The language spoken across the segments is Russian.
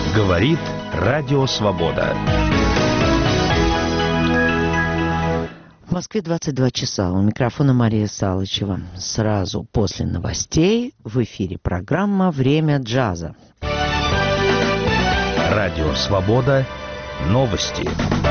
Говорит Радио Свобода. В Москве 22 часа. У микрофона Мария Салычева. Сразу после новостей в эфире программа «Время джаза». Радио Свобода. Новости.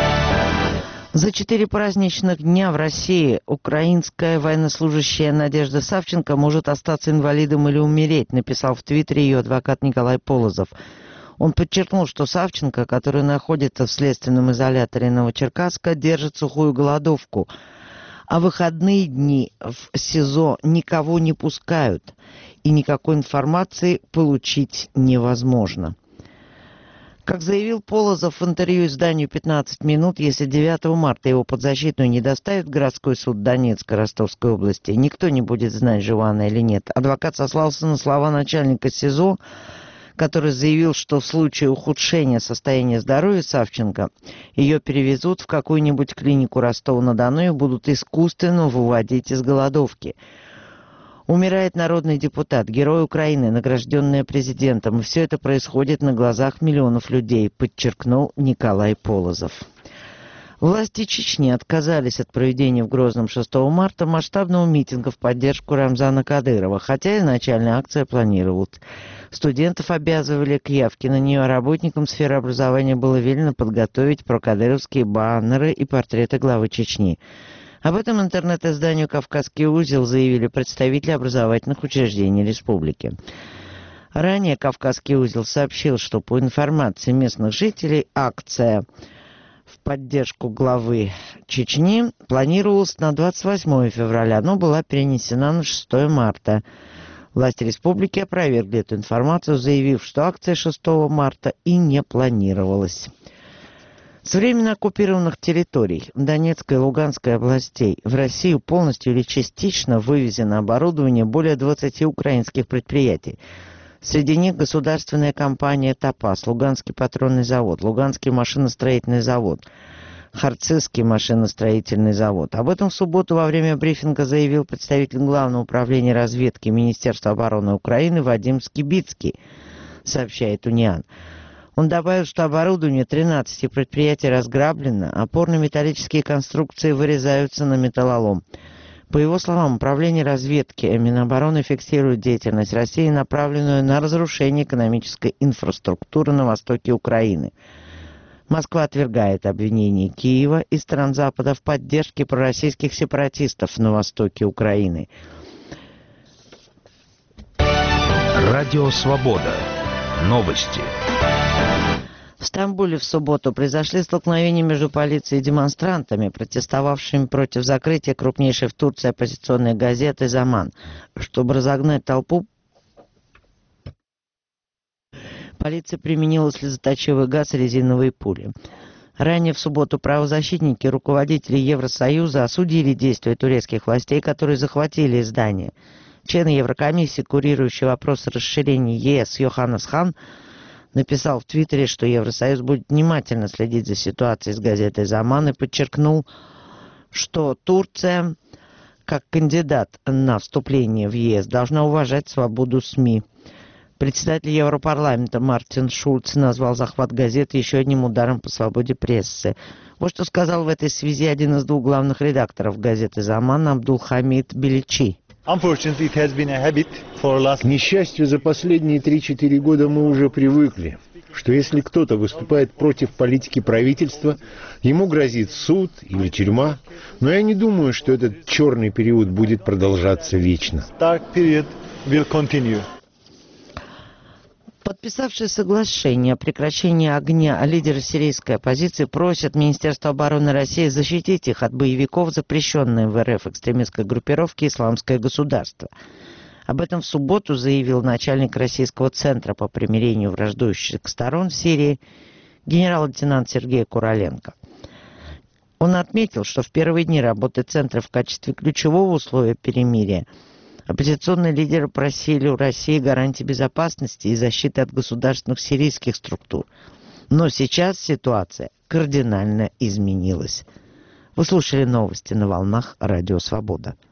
За 4 праздничных дня в России украинская военнослужащая Надежда Савченко может остаться инвалидом или умереть, написал в Твиттере ее адвокат Николай Полозов. Он подчеркнул, что Савченко, который находится в следственном изоляторе Новочеркасска, держит сухую голодовку, а выходные дни в СИЗО никого не пускают, и никакой информации получить невозможно. Как заявил Полозов в интервью изданию «15 минут», если 9 марта его подзащитную не доставят в городской суд Донецкой Ростовской области, никто не будет знать, жива она или нет. Адвокат сослался на слова начальника СИЗО, который заявил, что в случае ухудшения состояния здоровья Савченко ее перевезут в какую-нибудь клинику Ростова-на-Дону и будут искусственно выводить из голодовки. Умирает народный депутат, герой Украины, награжденный президентом. И все это происходит на глазах миллионов людей, подчеркнул Николай Полозов. Власти Чечни отказались от проведения в Грозном 6 марта масштабного митинга в поддержку Рамзана Кадырова, хотя изначально акция планировалась. Студентов обязывали к явке на нее, а работникам сферы образования было велено подготовить прокадыровские баннеры и портреты главы Чечни. Об этом интернет-изданию «Кавказский узел» заявили представители образовательных учреждений республики. Ранее «Кавказский узел» сообщил, что по информации местных жителей акция в поддержку главы Чечни планировалась на 28 февраля, но была перенесена на 6 марта. Власти республики опровергли эту информацию, заявив, что акция 6 марта и не планировалась. С временно оккупированных территорий Донецкой и Луганской областей в Россию полностью или частично вывезено оборудование более 20 украинских предприятий. Среди них государственная компания «Топаз», Луганский патронный завод, Луганский машиностроительный завод, Харцизский машиностроительный завод. Об этом в субботу во время брифинга заявил представитель Главного управления разведки Министерства обороны Украины Вадим Скибицкий, сообщает УНИАН. Он добавил, что оборудование 13 предприятий разграблено, опорно-металлические конструкции вырезаются на металлолом. По его словам, управление разведки Минобороны фиксирует деятельность России, направленную на разрушение экономической инфраструктуры на востоке Украины. Москва отвергает обвинения Киева и стран Запада в поддержке пророссийских сепаратистов на востоке Украины. Радио Свобода. Новости. В Стамбуле в субботу произошли столкновения между полицией и демонстрантами, протестовавшими против закрытия крупнейшей в Турции оппозиционной газеты «Заман». Чтобы разогнать толпу, полиция применила слезоточивый газ и резиновые пули. Ранее в субботу правозащитники и руководители Евросоюза осудили действия турецких властей, которые захватили здание. Член Еврокомиссии, курирующий вопросы расширения ЕС Йоханнес Хан, написал в Твиттере, что Евросоюз будет внимательно следить за ситуацией с газетой «Заман» и подчеркнул, что Турция, как кандидат на вступление в ЕС, должна уважать свободу СМИ. Председатель Европарламента Мартин Шульц назвал захват газеты еще одним ударом по свободе прессы. Вот что сказал в этой связи один из двух главных редакторов газеты «Заман» Абдулхамид Беличи. К несчастью, за последние 3-4 года мы уже привыкли, что если кто-то выступает против политики правительства, ему грозит суд или тюрьма. Но я не думаю, что этот черный период будет продолжаться вечно. Подписавшие соглашение о прекращении огня лидеры сирийской оппозиции просят Министерство обороны России защитить их от боевиков, запрещенной в РФ экстремистской группировки «Исламское государство». Об этом в субботу заявил начальник Российского центра по примирению враждующих сторон в Сирии генерал-лейтенант Сергей Куроленко. Он отметил, что в первые дни работы центра в качестве ключевого условия перемирия оппозиционные лидеры просили у России гарантии безопасности и защиты от государственных сирийских структур. Но сейчас ситуация кардинально изменилась. Вы слушали новости на волнах Радио Свобода.